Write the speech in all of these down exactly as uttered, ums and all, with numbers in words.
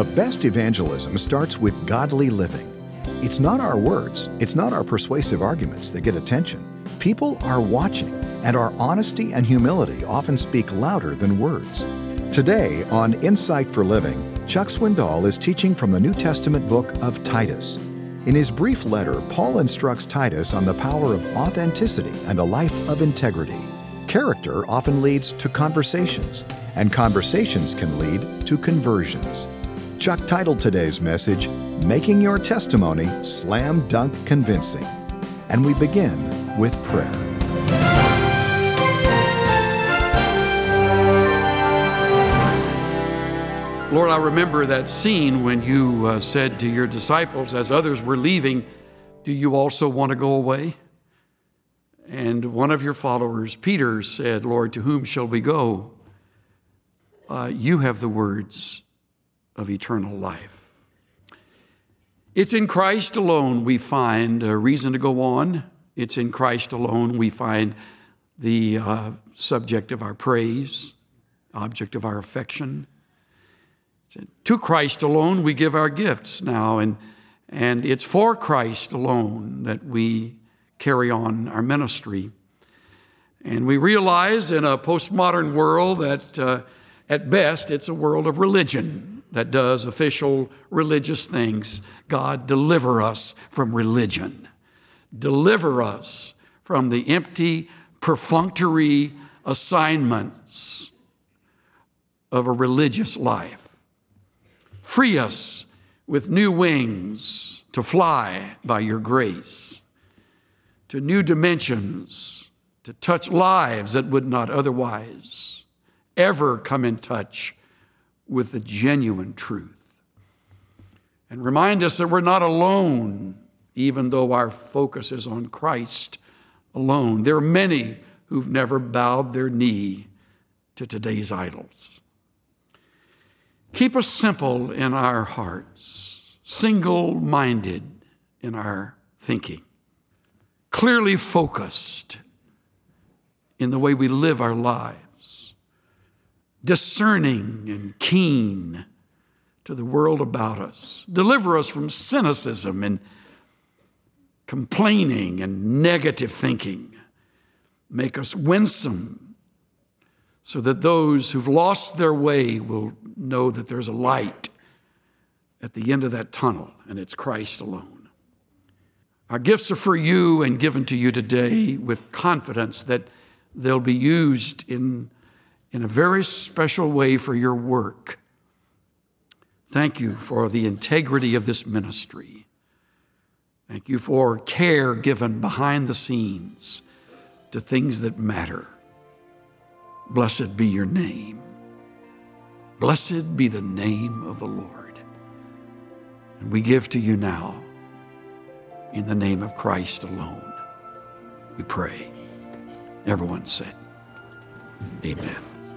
The best evangelism starts with godly living. It's not our words, it's not our persuasive arguments that get attention. People are watching, and our honesty and humility often speak louder than words. Today on Insight for Living, Chuck Swindoll is teaching from the New Testament book of Titus. In his brief letter, Paul instructs Titus on the power of authenticity and a life of integrity. Character often leads to conversations, and conversations can lead to conversions. Chuck titled today's message, Making Your Testimony Slam Dunk Convincing. And we begin with prayer. Lord, I remember that scene when you uh, said to your disciples as others were leaving, do you also want to go away? And one of your followers, Peter, said, Lord, to whom shall we go? Uh, you have the words of eternal life. It's in Christ alone we find a reason to go on. It's in Christ alone we find the uh, subject of our praise, object of our affection. To Christ alone we give our gifts now, and, and it's for Christ alone that we carry on our ministry. And we realize in a postmodern world that uh, at best it's a world of religion that does official religious things. God, deliver us from religion. Deliver us from the empty, perfunctory assignments of a religious life. Free us with new wings to fly by your grace to new dimensions, to touch lives that would not otherwise ever come in touch with the genuine truth. And remind us that we're not alone, even though our focus is on Christ alone. There are many who've never bowed their knee to today's idols. Keep us simple in our hearts, single-minded in our thinking, clearly focused in the way we live our lives, discerning and keen to the world about us. Deliver us from cynicism and complaining and negative thinking. Make us winsome so that those who've lost their way will know that there's a light at the end of that tunnel, and it's Christ alone. Our gifts are for you and given to you today with confidence that they'll be used in, in a very special way for your work. Thank you for the integrity of this ministry. Thank you for care given behind the scenes to things that matter. Blessed be your name. Blessed be the name of the Lord. And we give to you now, in the name of Christ alone, we pray. Everyone said, amen.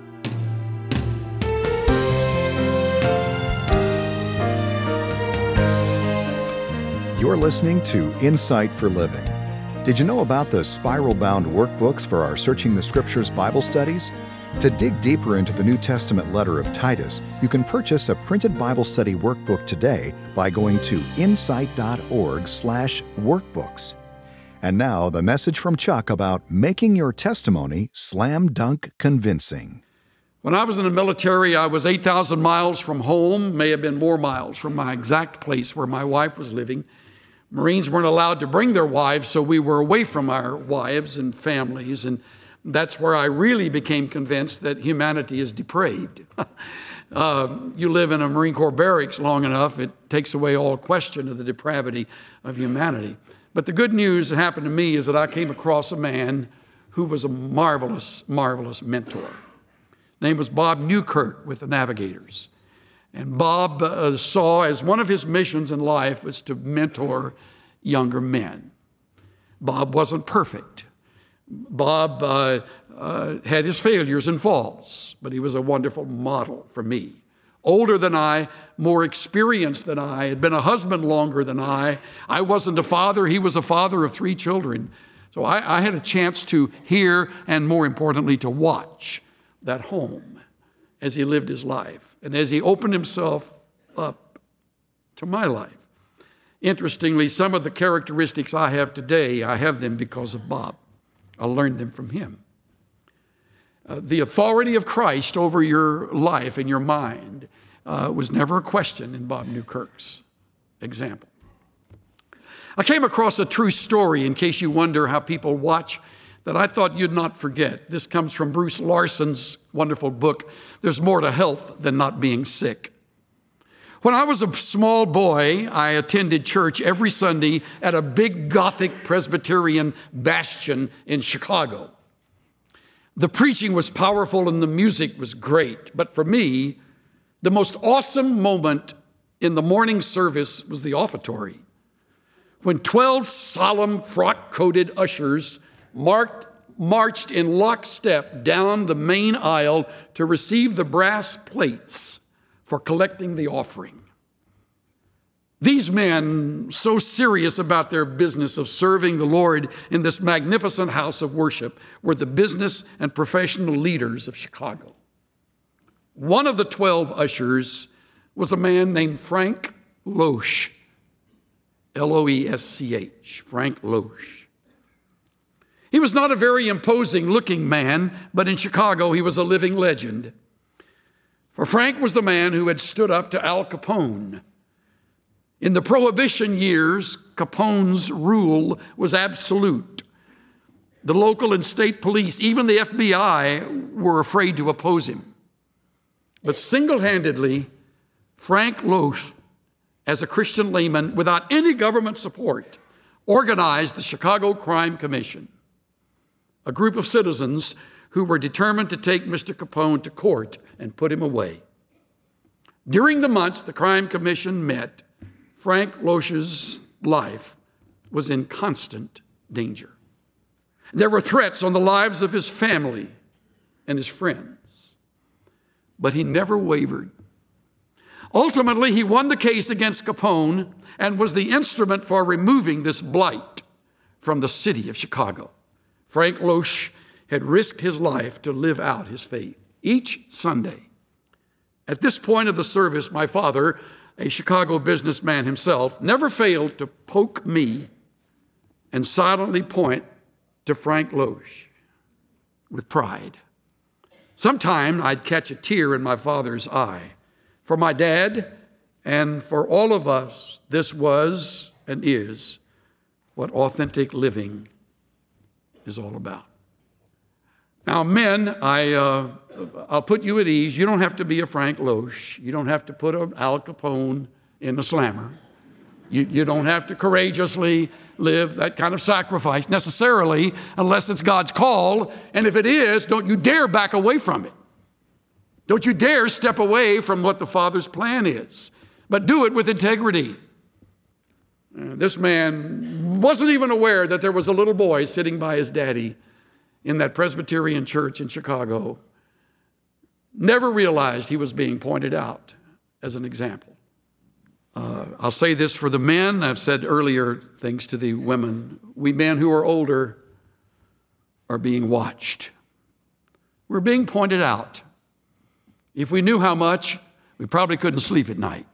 You're listening to Insight for Living. Did you know about the spiral-bound workbooks for our Searching the Scriptures Bible studies? To dig deeper into the New Testament letter of Titus, you can purchase a printed Bible study workbook today by going to insight.org slash workbooks. And now, the message from Chuck about making your testimony slam dunk convincing. When I was in the military, I was eight thousand miles from home, may have been more miles from my exact place where my wife was living. Marines weren't allowed to bring their wives, so we were away from our wives and families, and that's where I really became convinced that humanity is depraved. uh, you live in a Marine Corps barracks long enough, it takes away all question of the depravity of humanity. But the good news that happened to me is that I came across a man who was a marvelous, marvelous mentor. His name was Bob Newkirk with the Navigators. And Bob uh, saw as one of his missions in life was to mentor younger men. Bob wasn't perfect. Bob uh, uh, had his failures and faults, but he was a wonderful model for me. Older than I, more experienced than I, had been a husband longer than I. I wasn't a father, he was a father of three children. So I, I had a chance to hear and, more importantly, to watch that home as he lived his life. And as he opened himself up to my life. Interestingly, some of the characteristics I have today, I have them because of Bob. I learned them from him. Uh, the authority of Christ over your life and your mind uh, was never a question in Bob Newkirk's example. I came across a true story, in case you wonder how people watch, that I thought you'd not forget. This comes from Bruce Larson's wonderful book, There's More to Health Than Not Being Sick. When I was a small boy, I attended church every Sunday at a big Gothic Presbyterian bastion in Chicago. The preaching was powerful and the music was great, but for me, the most awesome moment in the morning service was the offertory, when twelve solemn frock-coated ushers marked, marched in lockstep down the main aisle to receive the brass plates for collecting the offering. These men, so serious about their business of serving the Lord in this magnificent house of worship, were the business and professional leaders of Chicago. One of the twelve ushers was a man named Frank Loesch, L O E S C H, Frank Loesch. He was not a very imposing-looking man, but in Chicago he was a living legend. For Frank was the man who had stood up to Al Capone. In the Prohibition years, Capone's rule was absolute. The local and state police, even the F B I, were afraid to oppose him. But single-handedly, Frank Loesch, as a Christian layman, without any government support, organized the Chicago Crime Commission, a group of citizens who were determined to take Mister Capone to court and put him away. During the months the Crime Commission met, Frank Loesch's life was in constant danger. There were threats on the lives of his family and his friends, but he never wavered. Ultimately, he won the case against Capone and was the instrument for removing this blight from the city of Chicago. Frank Loesch had risked his life to live out his faith each Sunday. At this point of the service, my father, a Chicago businessman himself, never failed to poke me and silently point to Frank Loesch with pride. Sometime I'd catch a tear in my father's eye. For my dad and for all of us, this was and is what authentic living is all about. Now, men, I, uh, I'll put you at ease. You don't have to be a Frank Loesch. You don't have to put an Al Capone in a slammer. You, you don't have to courageously live that kind of sacrifice necessarily, unless it's God's call. And if it is, don't you dare back away from it. Don't you dare step away from what the Father's plan is, but do it with integrity. Uh, this man wasn't even aware that there was a little boy sitting by his daddy in that Presbyterian church in Chicago. Never realized he was being pointed out as an example. Uh, I'll say this for the men. I've said earlier things to the women. We men who are older are being watched. We're being pointed out. If we knew how much, we probably couldn't sleep at night.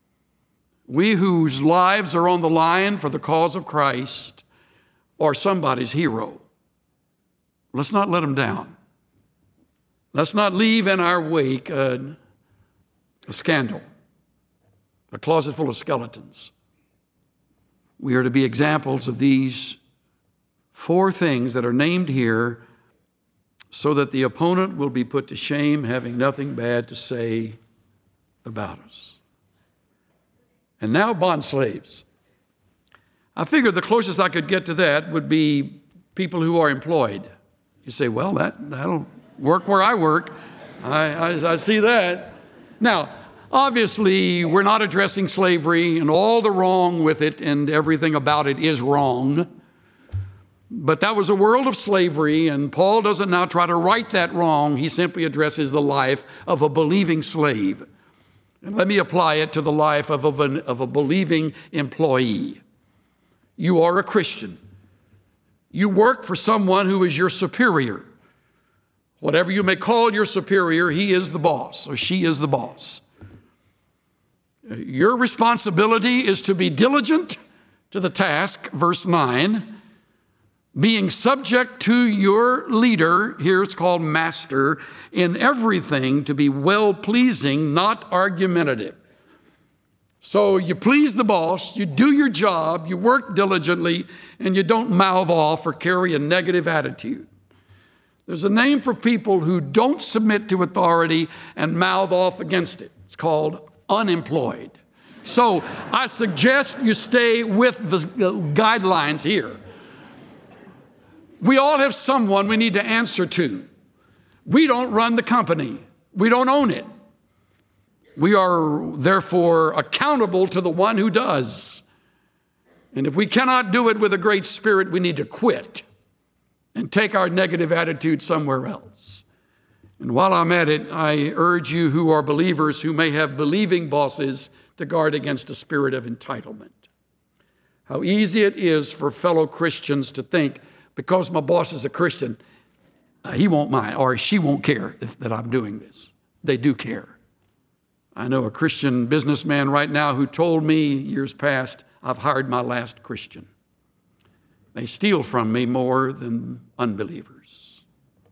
We whose lives are on the line for the cause of Christ are somebody's hero. Let's not let them down. Let's not leave in our wake a, a scandal, a closet full of skeletons. We are to be examples of these four things that are named here so that the opponent will be put to shame, having nothing bad to say about us. And now, bond slaves. I figured the closest I could get to that would be people who are employed. You say, well, that, that'll work where I work. I, I, I see that. Now, obviously, we're not addressing slavery and all the wrong with it, and everything about it is wrong. But that was a world of slavery, and Paul doesn't now try to right that wrong. He simply addresses the life of a believing slave. And let me apply it to the life of a, of a believing employee. You are a Christian. You work for someone who is your superior. Whatever you may call your superior, he is the boss or she is the boss. Your responsibility is to be diligent to the task, verse nine, being subject to your leader, here it's called master, in everything to be well-pleasing, not argumentative. So you please the boss, you do your job, you work diligently, and you don't mouth off or carry a negative attitude. There's a name for people who don't submit to authority and mouth off against it. It's called unemployed. So I suggest you stay with the guidelines here. We all have someone we need to answer to. We don't run the company. We don't own it. We are therefore accountable to the one who does. And if we cannot do it with a great spirit, we need to quit and take our negative attitude somewhere else. And while I'm at it, I urge you who are believers, who may have believing bosses, to guard against a spirit of entitlement. How easy it is for fellow Christians to think, because my boss is a Christian, uh, he won't mind or she won't care if, that I'm doing this. They do care. I know a Christian businessman right now who told me years past, I've hired my last Christian. They steal from me more than unbelievers.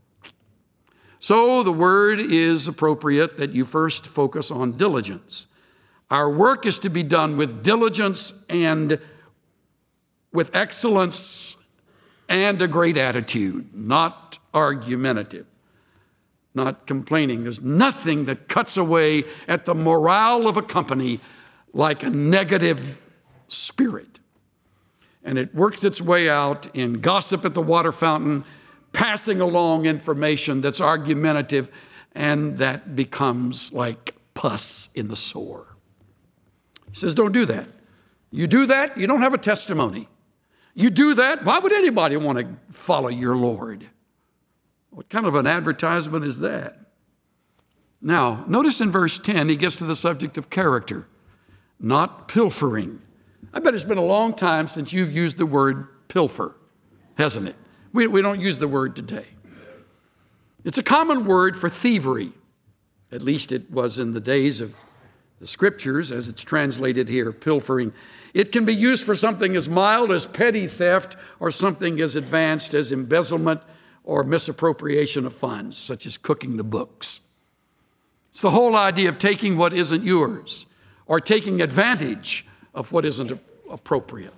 So the word is appropriate that you first focus on diligence. Our work is to be done with diligence and with excellence and a great attitude, not argumentative, not complaining. There's nothing that cuts away at the morale of a company like a negative spirit. And it works its way out in gossip at the water fountain, passing along information that's argumentative, and that becomes like pus in the sore. He says, don't do that. You do that, you don't have a testimony. You do that, why would anybody want to follow your Lord? What kind of an advertisement is that? Now, notice in verse ten, he gets to the subject of character, not pilfering. I bet it's been a long time since you've used the word pilfer, hasn't it? We, we don't use the word today. It's a common word for thievery. At least it was in the days of the scriptures, as it's translated here, pilfering. It can be used for something as mild as petty theft or something as advanced as embezzlement or misappropriation of funds, such as cooking the books. It's the whole idea of taking what isn't yours or taking advantage of what isn't appropriate.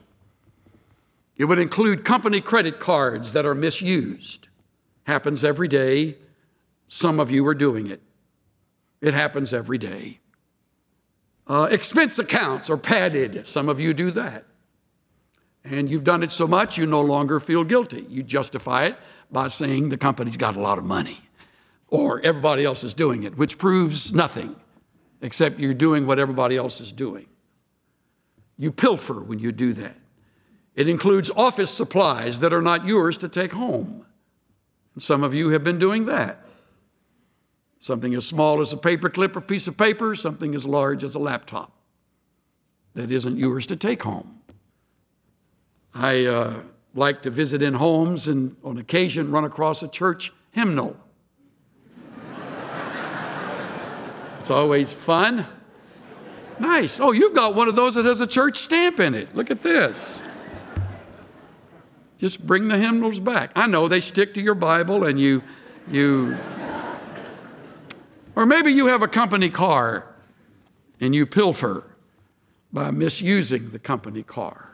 It would include company credit cards that are misused. Happens every day. Some of you are doing it. It happens every day. Uh, expense accounts are padded. Some of you do that. And you've done it so much you no longer feel guilty. You justify it by saying the company's got a lot of money or everybody else is doing it, which proves nothing except you're doing what everybody else is doing. You pilfer when you do that. It includes office supplies that are not yours to take home. And some of you have been doing that. Something as small as a paperclip or piece of paper, something as large as a laptop that isn't yours to take home. I uh, like to visit in homes and on occasion run across a church hymnal. It's always fun. Nice. Oh, you've got one of those that has a church stamp in it. Look at this. Just bring the hymnals back. I know they stick to your Bible and you, you, or maybe you have a company car and you pilfer by misusing the company car.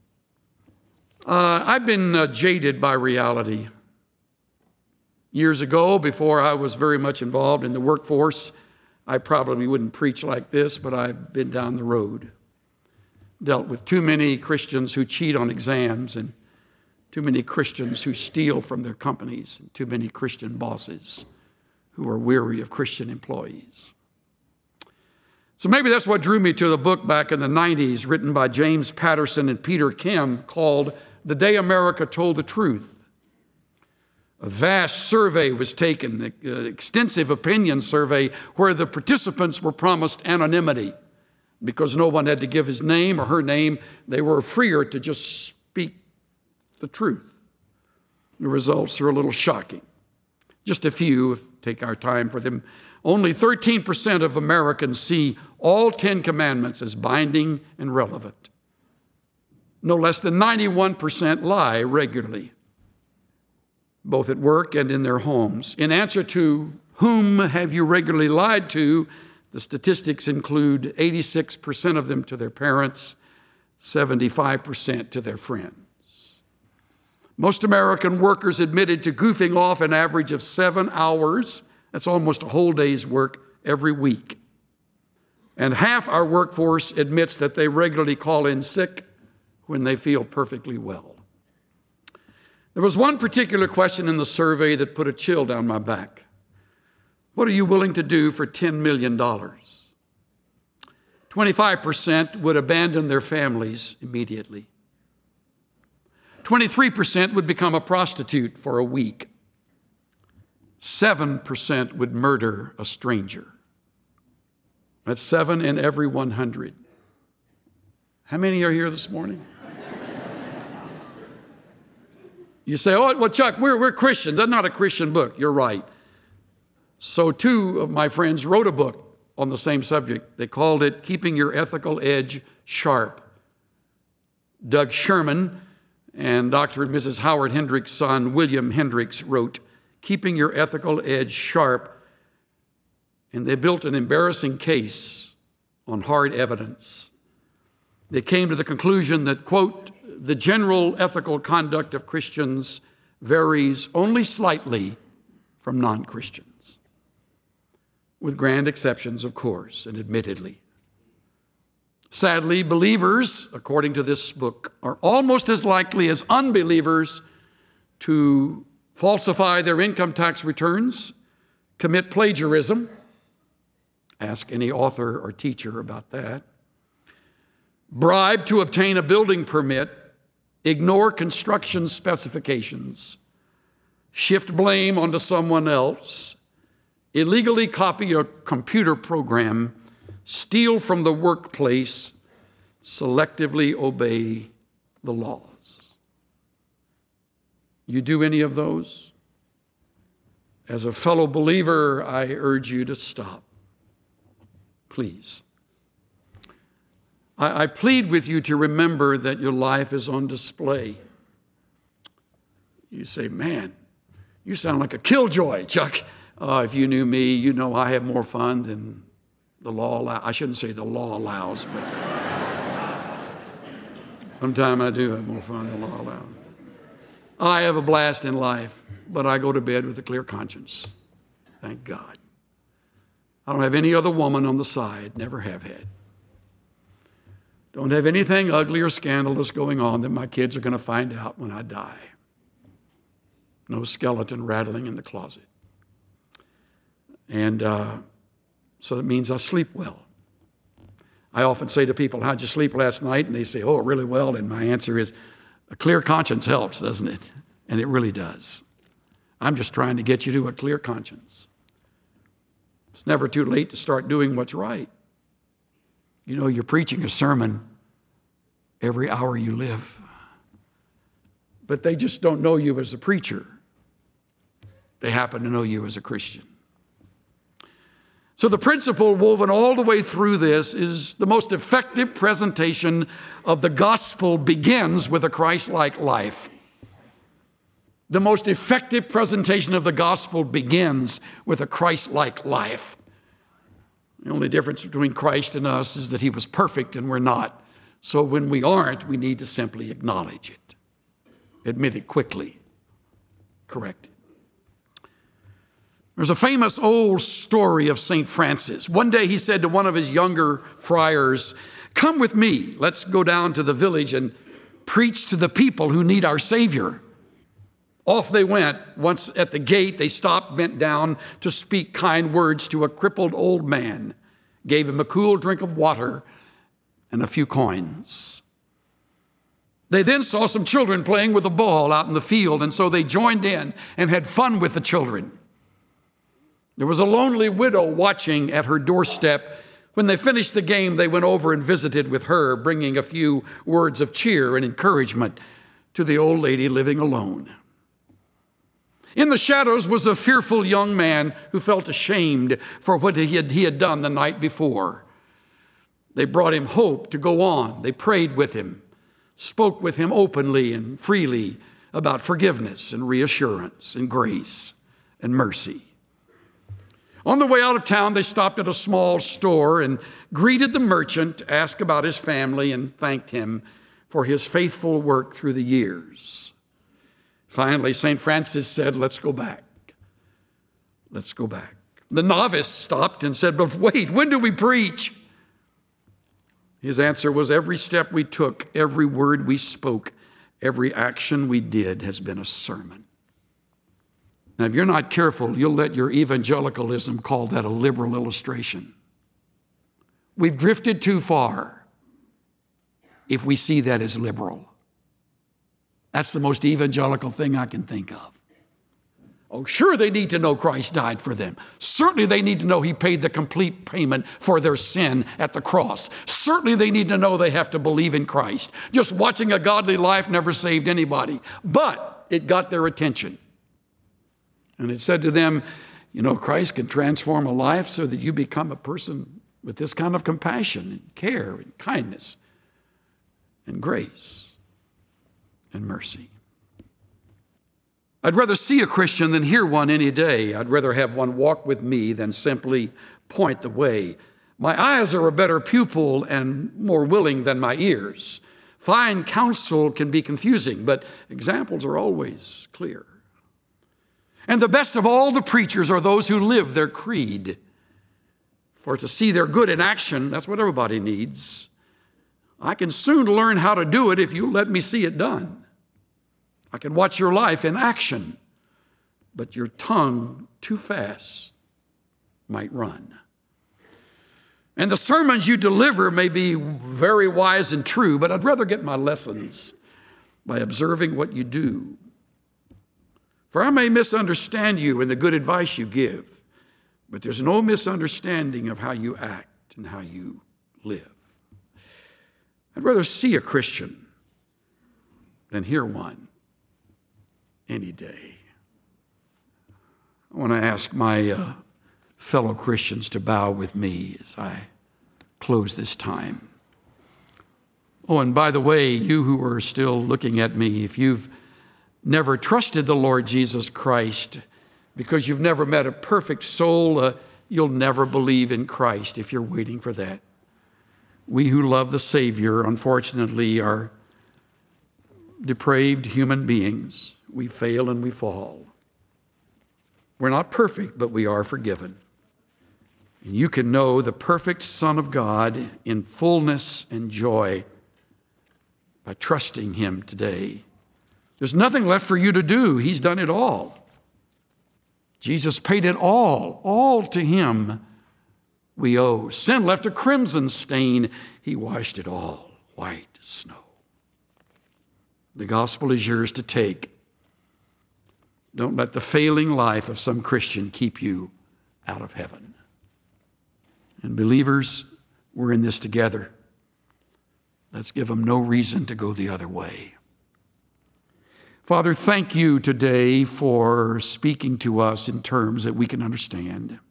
Uh, I've been uh, jaded by reality. Years ago, before I was very much involved in the workforce, I probably wouldn't preach like this, but I've been down the road. Dealt with too many Christians who cheat on exams and too many Christians who steal from their companies and too many Christian bosses who are weary of Christian employees. So maybe that's what drew me to the book back in the nineties written by James Patterson and Peter Kim called The Day America Told the Truth. A vast survey was taken, an extensive opinion survey, where the participants were promised anonymity. Because no one had to give his name or her name, they were freer to just speak the truth. The results are a little shocking. Just a few, take our time for them. Only thirteen percent of Americans see all Ten Commandments as binding and relevant. No less than ninety-one percent lie regularly, both at work and in their homes. In answer to whom have you regularly lied to, the statistics include eighty-six percent of them to their parents, seventy-five percent to their friends. Most American workers admitted to goofing off an average of seven hours. That's almost a whole day's work every week. And half our workforce admits that they regularly call in sick when they feel perfectly well. There was one particular question in the survey that put a chill down my back. What are you willing to do for ten million dollars? twenty-five percent would abandon their families immediately. twenty-three percent would become a prostitute for a week. seven percent would murder a stranger. That's seven in every one hundred. How many are here this morning? You say, oh, well, Chuck, we're, we're Christians. That's not a Christian book. You're right. So two of my friends wrote a book on the same subject. They called it Keeping Your Ethical Edge Sharp. Doug Sherman and Doctor and Missus Howard Hendricks' son, William Hendricks, wrote Keeping Your Ethical Edge Sharp. And they built an embarrassing case on hard evidence. They came to the conclusion that, quote, the general ethical conduct of Christians varies only slightly from non-Christians, with grand exceptions, of course, and admittedly. Sadly, believers, according to this book, are almost as likely as unbelievers to falsify their income tax returns, commit plagiarism, ask any author or teacher about that, bribe to obtain a building permit, ignore construction specifications, shift blame onto someone else, illegally copy a computer program, steal from the workplace, selectively obey the laws. You do any of those? As a fellow believer, I urge you to stop. Please. I, I plead with you to remember that your life is on display. You say, man, you sound like a killjoy, Chuck. Uh, if you knew me, you know I have more fun than the law allows. I shouldn't say the law allows, but sometimes I do have more fun than the law allows. I have a blast in life, but I go to bed with a clear conscience. Thank God. I don't have any other woman on the side, never have had. Don't have anything ugly or scandalous going on that my kids are going to find out when I die. No skeleton rattling in the closet. And uh, so that means I sleep well. I often say to people, how'd you sleep last night? And they say, oh, really well. And my answer is, a clear conscience helps, doesn't it? And it really does. I'm just trying to get you to a clear conscience. It's never too late to start doing what's right. You know, you're preaching a sermon every hour you live. But they just don't know you as a preacher. They happen to know you as a Christian. So the principle woven all the way through this is the most effective presentation of the gospel begins with a Christ-like life. The most effective presentation of the gospel begins with a Christ-like life. The only difference between Christ and us is that he was perfect and we're not. So when we aren't, we need to simply acknowledge it, admit it quickly, correct it. There's a famous old story of Saint Francis. One day he said to one of his younger friars, come with me, let's go down to the village and preach to the people who need our Savior. Off they went. Once at the gate, they stopped, bent down to speak kind words to a crippled old man, gave him a cool drink of water and a few coins. They then saw some children playing with a ball out in the field, and so they joined in and had fun with the children. There was a lonely widow watching at her doorstep. When they finished the game, they went over and visited with her, bringing a few words of cheer and encouragement to the old lady living alone. In the shadows was a fearful young man who felt ashamed for what he had, he had done the night before. They brought him hope to go on. They prayed with him, spoke with him openly and freely about forgiveness and reassurance and grace and mercy. On the way out of town, they stopped at a small store and greeted the merchant, asked about his family, and thanked him for his faithful work through the years. Finally, Saint Francis said, "Let's go back. Let's go back." The novice stopped and said, "But wait, when do we preach?" His answer was, "Every step we took, every word we spoke, every action we did has been a sermon." Now, if you're not careful, you'll let your evangelicalism call that a liberal illustration. We've drifted too far if we see that as liberal. That's the most evangelical thing I can think of. Oh, sure, they need to know Christ died for them. Certainly they need to know he paid the complete payment for their sin at the cross. Certainly they need to know they have to believe in Christ. Just watching a godly life never saved anybody, but it got their attention. And it said to them, you know, Christ can transform a life so that you become a person with this kind of compassion and care and kindness and grace and mercy. I'd rather see a Christian than hear one any day. I'd rather have one walk with me than simply point the way. My eyes are a better pupil and more willing than my ears. Fine counsel can be confusing, but examples are always clear. And the best of all the preachers are those who live their creed. For to see their good in action, that's what everybody needs. I can soon learn how to do it if you let me see it done. I can watch your life in action, but your tongue too fast might run. And the sermons you deliver may be very wise and true, but I'd rather get my lessons by observing what you do. For I may misunderstand you and the good advice you give, but there's no misunderstanding of how you act and how you live. I'd rather see a Christian than hear one any day. I want to ask my uh, fellow Christians to bow with me as I close this time. Oh, and by the way, you who are still looking at me, if you've never trusted the Lord Jesus Christ because you've never met a perfect soul, uh, you'll never believe in Christ if you're waiting for that. We who love the Savior, unfortunately, are depraved human beings. We fail and we fall. We're not perfect, but we are forgiven. And you can know the perfect Son of God in fullness and joy by trusting him today. There's nothing left for you to do. He's done it all. Jesus paid it all. All to him we owe. Sin left a crimson stain. He washed it all white as snow. The gospel is yours to take. Don't let the failing life of some Christian keep you out of heaven. And believers, we're in this together. Let's give them no reason to go the other way. Father, thank you today for speaking to us in terms that we can understand.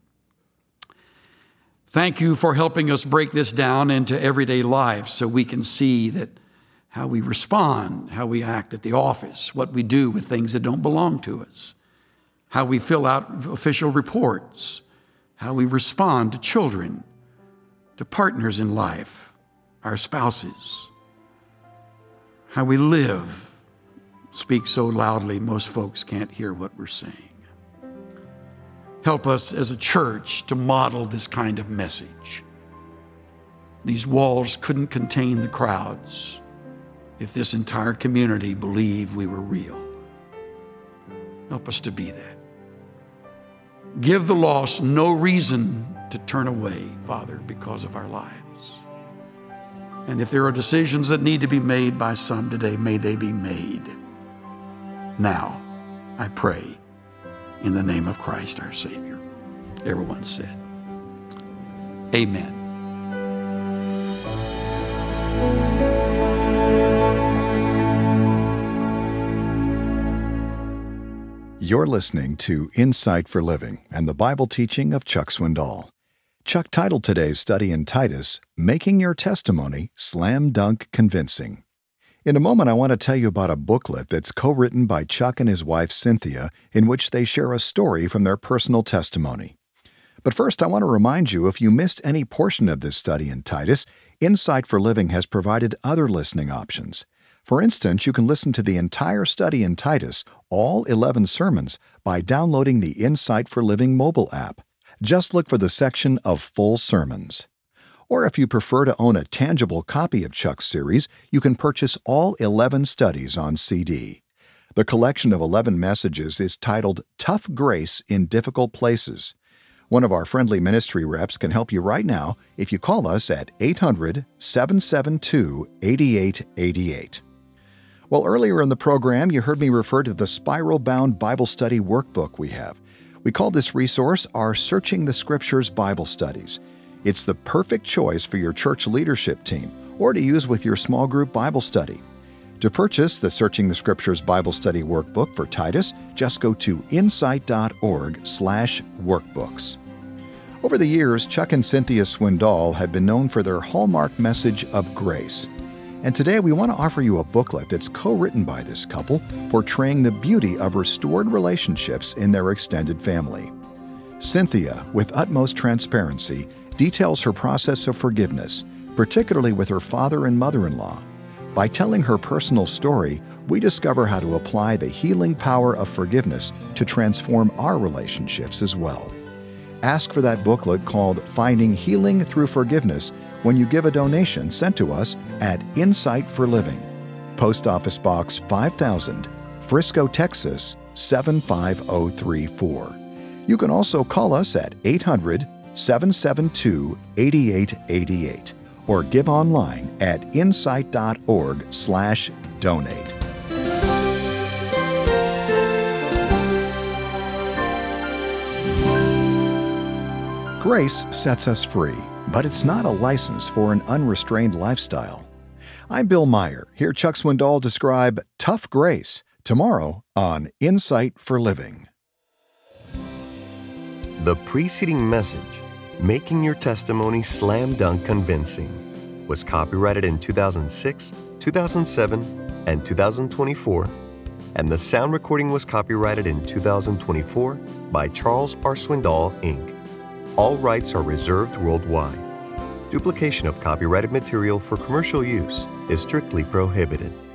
Thank you for helping us break this down into everyday life so we can see that how we respond, how we act at the office, what we do with things that don't belong to us, how we fill out official reports, how we respond to children, to partners in life, our spouses, how we live, speak so loudly most folks can't hear what we're saying. Help us as a church to model this kind of message. These walls couldn't contain the crowds if this entire community believed we were real. Help us to be that. Give the lost no reason to turn away, Father, because of our lives. And if there are decisions that need to be made by some today, may they be made now, I pray, in the name of Christ our Savior. Everyone said, amen. You're listening to Insight for Living and the Bible teaching of Chuck Swindoll. Chuck titled today's study in Titus, Making Your Testimony Slam Dunk Convincing. In a moment, I want to tell you about a booklet that's co-written by Chuck and his wife Cynthia, in which they share a story from their personal testimony. But first, I want to remind you, if you missed any portion of this study in Titus, Insight for Living has provided other listening options. For instance, you can listen to the entire study in Titus, all eleven sermons, by downloading the Insight for Living mobile app. Just look for the section of Full Sermons. Or if you prefer to own a tangible copy of Chuck's series, you can purchase all eleven studies on C D. The collection of eleven messages is titled Tough Grace in Difficult Places. One of our friendly ministry reps can help you right now if you call us at eight hundred, seven seven two, eight eight eight eight. Well, earlier in the program, you heard me refer to the spiral-bound Bible study workbook we have. We call this resource our Searching the Scriptures Bible Studies. It's the perfect choice for your church leadership team or to use with your small group Bible study. To purchase the Searching the Scriptures Bible Study Workbook for Titus, just go to insight.org slash workbooks. Over the years, Chuck and Cynthia Swindoll have been known for their hallmark message of grace. And today we want to offer you a booklet that's co-written by this couple, portraying the beauty of restored relationships in their extended family. Cynthia, with utmost transparency, details her process of forgiveness, particularly with her father and mother-in-law. By telling her personal story, we discover how to apply the healing power of forgiveness to transform our relationships as well. Ask for that booklet called Finding Healing Through Forgiveness when you give a donation sent to us at Insight for Living, Post Office Box five thousand, Frisco, Texas seven five zero three four. You can also call us at eight hundred, seven seven two, eight eight eight eight or give online at insight.org slash donate. Grace sets us free, but it's not a license for an unrestrained lifestyle. I'm Bill Meyer. Hear Chuck Swindoll describe Tough Grace tomorrow on Insight for Living. The preceding message, Making Your Testimony Slam Dunk Convincing, was copyrighted in two thousand six, two thousand seven, and two thousand twenty-four, and the sound recording was copyrighted in two thousand twenty-four by Charles R. Swindoll, Incorporated. All rights are reserved worldwide. Duplication of copyrighted material for commercial use is strictly prohibited.